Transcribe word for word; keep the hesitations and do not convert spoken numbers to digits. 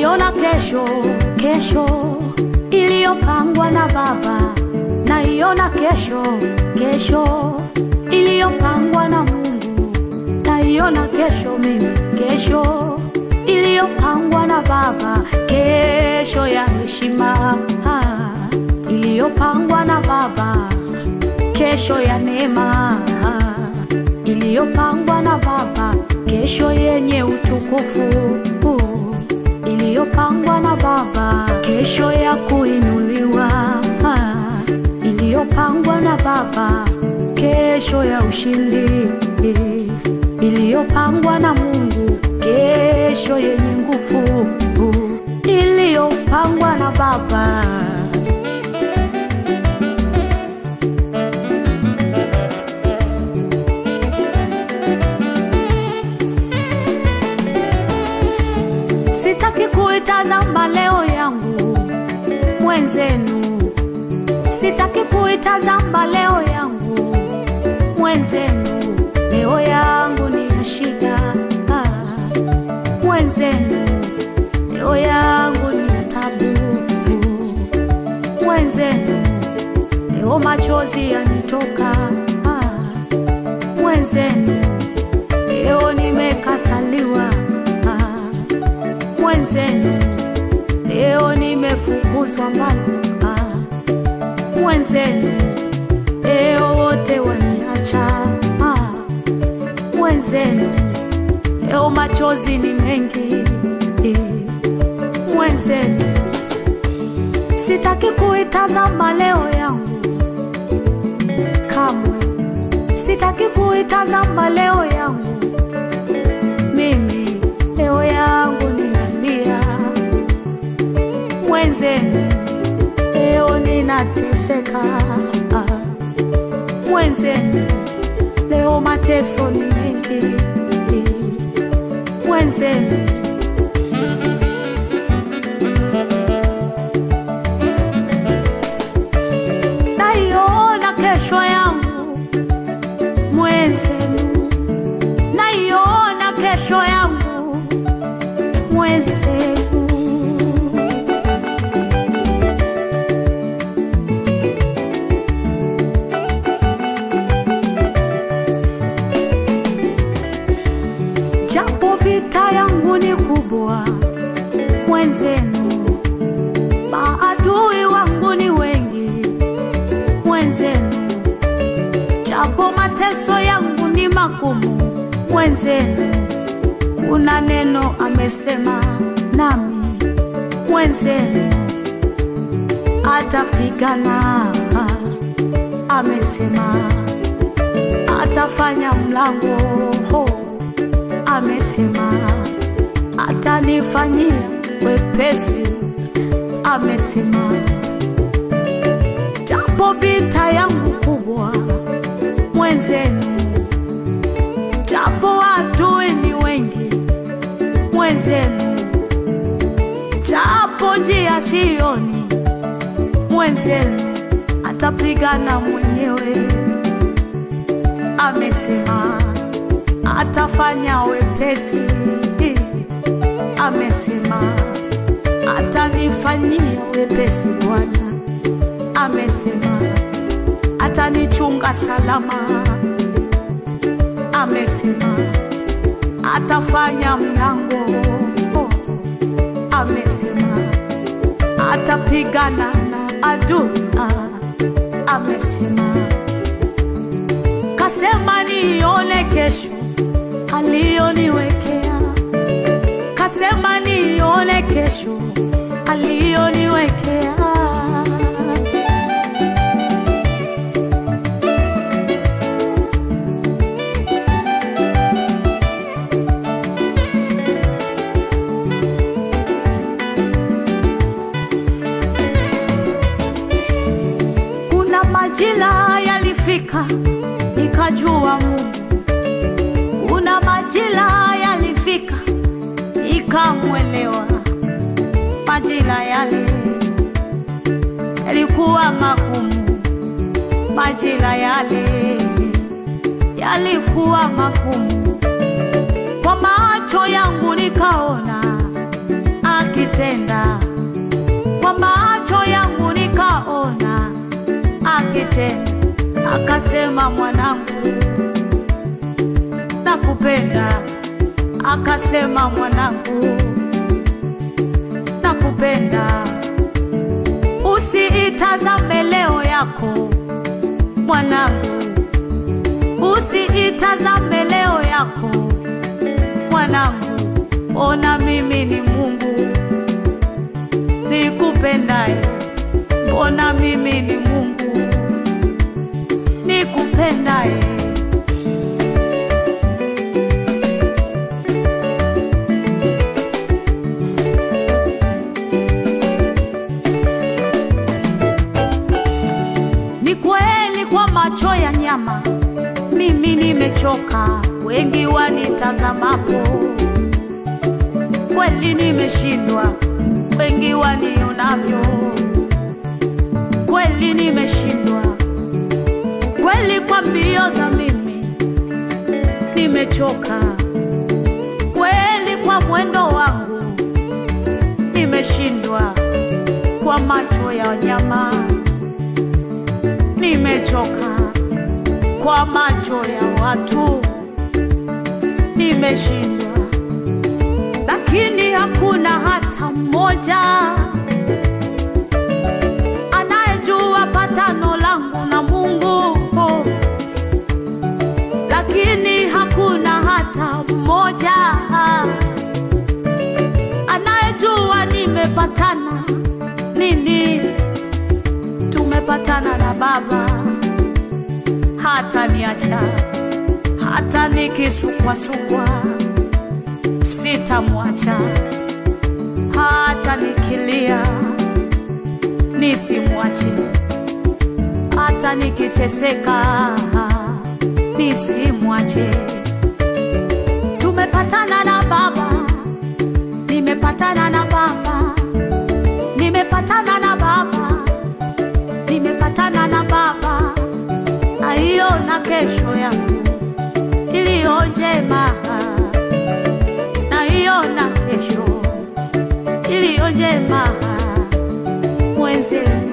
naiona kesho, kesho iliyopangwa na Baba. Naiona kesho, kesho iliyopangwa na Mungu. Naiona kesho mimi, kesho iliyopangwa na Baba. Kesho ya heshima iliyopangwa na Baba. Kesho ya neema iliyopangwa na Baba. Kesho yenye utukufu iliyopangwa na Baba. Kesho ya kuinuliwa iliyopangwa na Baba. Kesho ya ushindi iliyopangwa na Mungu. Kesho yenye nguvu iliyopangwa na Baba. Sitaki kuitazama leo yangu mwenzenu. Sitaki kuitazama leo yangu mwenzenu. Leo yangu ni shida mwenzenu. Leo yangu ni tabu mwenzenu. Leo machozi yanitoka mwenzenu. Leo nimekataliwa mwenzenu. Leo nimefukuzwa mbali mwenzenu. Leo wote waniacha mwenzenu. Leo machozi ni mengi mwenzenu. Sitaki kuitazama leo yangu kamwe. Sitaki kuitazama leo yangu mimi. Leo yangu ninalia mwenzenu. Leo ninateseka mwenzenu. Leo mateso ni mengi mwenzenu. Naiona kesho yangu mwenzenu. Naiona kesho yangu mwenzenu. Japo vita yangu ni kubwa mwenzenu. Maadui wangu ni wengi mwenzenu. Japo mateso yangu ni magumu mwenzenu. Kuna neno amesema nami mwenzenu. Atapigana amesema. Atafanya mlango amesema. Atanifanyia wepesi amesema. Japo vita yangu kubwa mwenzenu. Japo adui ni wengi mwenzenu. Japo njia sioni mwenzenu. Atapigana mwenyewe amesema. Atafanya wepesi amesema. Atanifanyia wepesi Bwana amesema. Atanichunga salama amesema. Atafanya mlango amesema. Atapigana na adui amesema. Kasema nione kesho aliyoniwekea. Kasema nione kesho aliyoniwekea. Kuna majira yalifika nikajua Mungu. Kuna majira yalifika nikamwelewa. Majira yale yalikuwa magumu. Majira yale yalikuwa magumu. Kwa macho yangu nikaona ametenda, kwa macho yangu nikaona akitenda. Akasema mwanangu nakupenda, akasema mwanangu nakupenda. Usiitazame leo yako mwanangu, usiitazame leo yako mwanangu, ona mimi ni Mungu nikupendaye, mbona mimi ni Mungu nikupendaye. Ni kweli kwa macho ya nyama mimi nimechoka, wengi wanitazamapo kweli nimeshindwa, wengi wanionavyo kweli nimeshindwa. Kweli kwa mbio za mimi nimechoka, kweli kwa mwendo wangu nimeshindwa. Kwa macho ya nyama nimechoka, kwa macho ya watu nimeshindwa. Lakini hakuna hata mmoja anayejua patano langu na Mungu. Lakini hakuna hata mmoja anayejua nimepatana nini. Tumepatana na Baba, hata niacha, hata nikisukwa sukwa sitamwacha, hata nikilia nisimwache, hata nikiteseka nisimwache. Tumepatana na Baba, nimepatana na Baba, nimepatana na Baba, nimepatana na Baba. Naiona kesho yangu iliyo njema, naiona kesho iliyo njema mwenzetu.